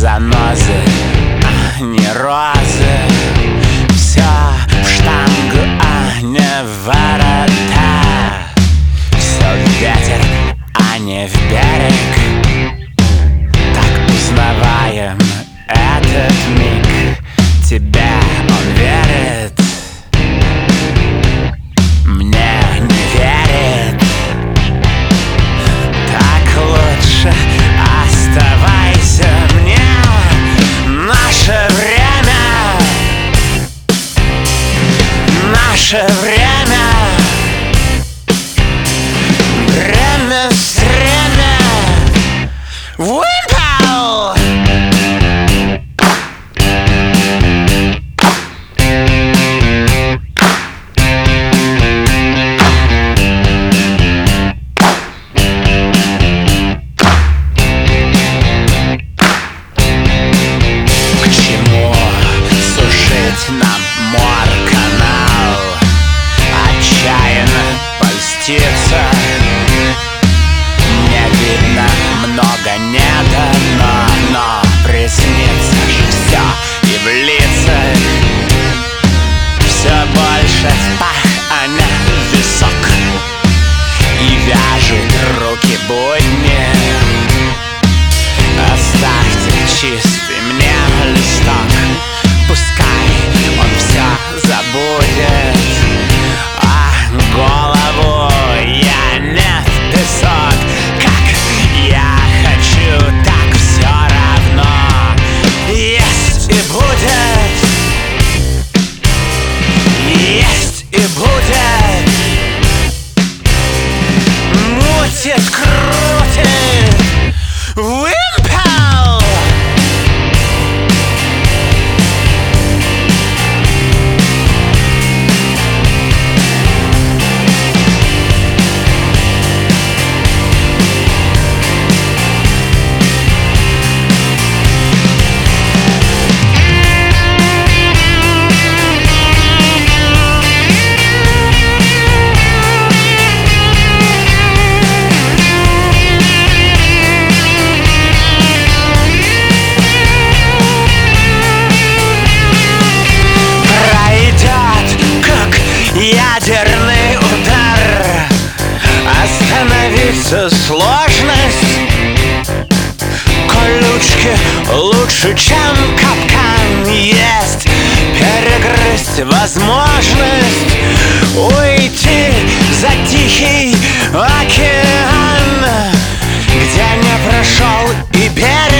занозы, а не розы. Все в штангу, а не в ворота. Все в ветер, а не в берег. Так узнаваем этот миг. Тебе он верит, мне не верит. Так лучше оставайся мне. Наше время, наше время, время стремя. Выпал! Нам мор-канал отчаянно польститься. Не видно, много не дано, но приснится же все и в лицах. Все больше в пах, а не в висок. И вяжут руки будни. Оставьте чистый мне листок. Пускай он все забудет, а голову я не в песок. Как я хочу, так все равно. Есть и будет, есть и будет. Мутит, крутит, вымпел. Ядерный удар, остановиться сложность. Колючки лучше, чем капкан. Есть перегрызть возможность. Уйти за тихий океан, где не прошел и берег.